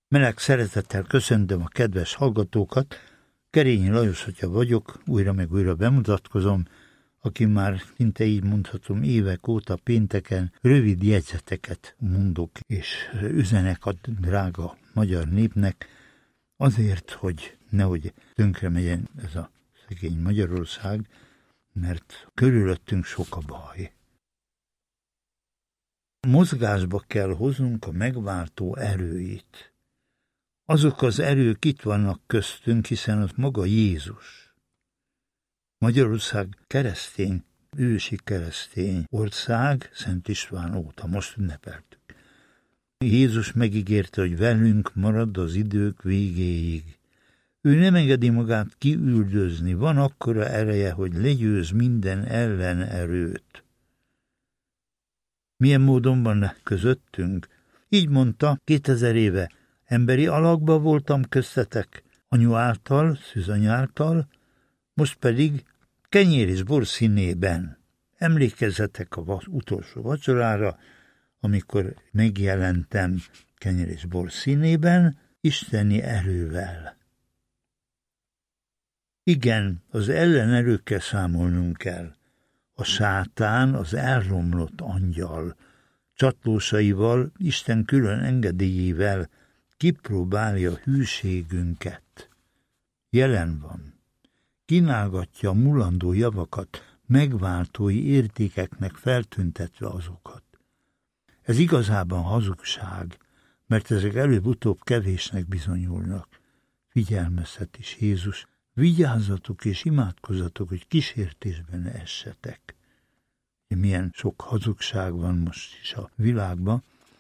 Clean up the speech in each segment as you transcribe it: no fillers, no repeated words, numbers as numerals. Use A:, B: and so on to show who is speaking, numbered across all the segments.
A: Meleg szeretettel köszöntöm a kedves hallgatókat. Kerényi Lajos atya vagyok, újra meg újra bemutatkozom, aki már szinte így mondhatom évek óta pénteken rövid jegyzeteket mondok és üzenek a drága magyar népnek, azért, hogy nehogy tönkre megyen ez a szegény Magyarország, mert körülöttünk sok a baj. Mozgásba kell hoznunk a megváltó erőit. Azok az erők itt vannak köztünk, hiszen az maga Jézus. Magyarország keresztény, ősi keresztény ország, Szent István óta, most ünnepeltük. Jézus megígérte, hogy velünk marad az idők végéig. Ő nem engedi magát kiüldözni, van akkora ereje, hogy legyőz minden ellenerőt. Milyen módon van közöttünk? Így mondta 2000 éve, emberi alakba voltam köztetek, anyu által, szűzany által, most pedig kenyér és bor színében. Emlékezzetek az utolsó vacsorára, amikor megjelentem kenyér és bor színében, isteni erővel. Igen, az ellenerőkkel számolnunk kell. A sátán, az elromlott angyal, csatlósaival, Isten külön engedélyével kipróbálja hűségünket. Jelen van. Kínálgatja a mulandó javakat, megváltói értékeknek feltüntetve azokat. Ez igazában hazugság, mert ezek előbb-utóbb kevésnek bizonyulnak. Figyelmeztet is Jézus, vigyázzatok és imádkozzatok, hogy kísértésben ne essetek. Milyen sok hazugság van most is a világban.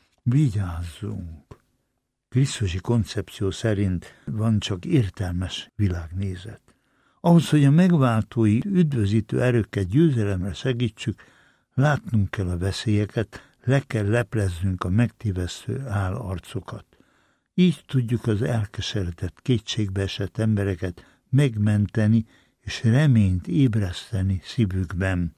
A: Vigyázzunk! Krisztusi koncepció szerint van csak értelmes világnézet. Ahhoz, hogy a megváltói, üdvözítő erőket győzelemre segítsük, látnunk kell a veszélyeket, le kell lepleznünk a megtévesztő állarcokat. Így tudjuk az elkeseredett, kétségbe esett embereket megmenteni és reményt ébreszteni szívükben.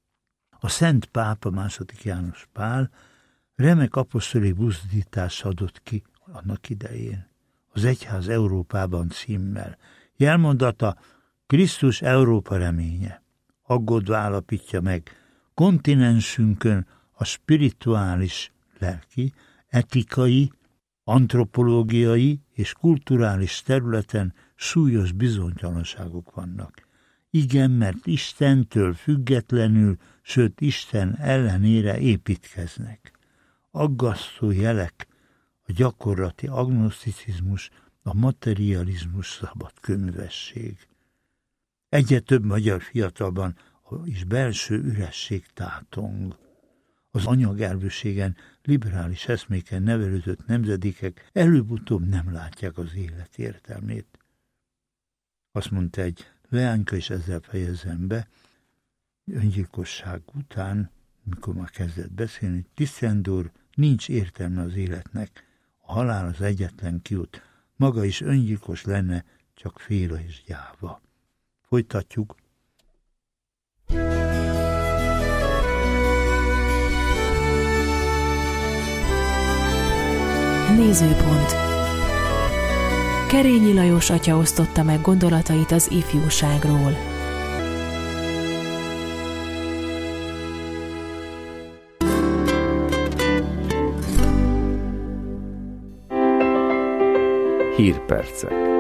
A: A Szent Pápa II. János Pál remek apostoli buzdítást adott ki annak idején. Az Egyház Európában címmel. Jelmondata Krisztus Európa reménye. Aggódva állapítja meg, kontinensünkön a spirituális, lelki, etikai, antropológiai és kulturális területen súlyos bizonytalanságok vannak. Igen, mert Istentől függetlenül, sőt Isten ellenére építkeznek. Aggasztó jelek a gyakorlati agnoszticizmus, a materializmus szabadkőművesség. Egyre több magyar fiatalban is belső üresség tátong. Az anyagelvűségen, liberális eszméken nevelődött nemzedékek előbb-utóbb nem látják az élet értelmét. Azt mondta egy leányka, és ezzel fejezem be, öngyilkosság után, mikor már kezdett beszélni, Tisztendor, nincs értelme az életnek, a halál az egyetlen kiút, maga is öngyilkos lenne, csak féla és gyáva. Folytatjuk.
B: Nézőpont. Kerényi Lajos atya osztotta meg gondolatait az ifjúságról.
C: Hírpercek.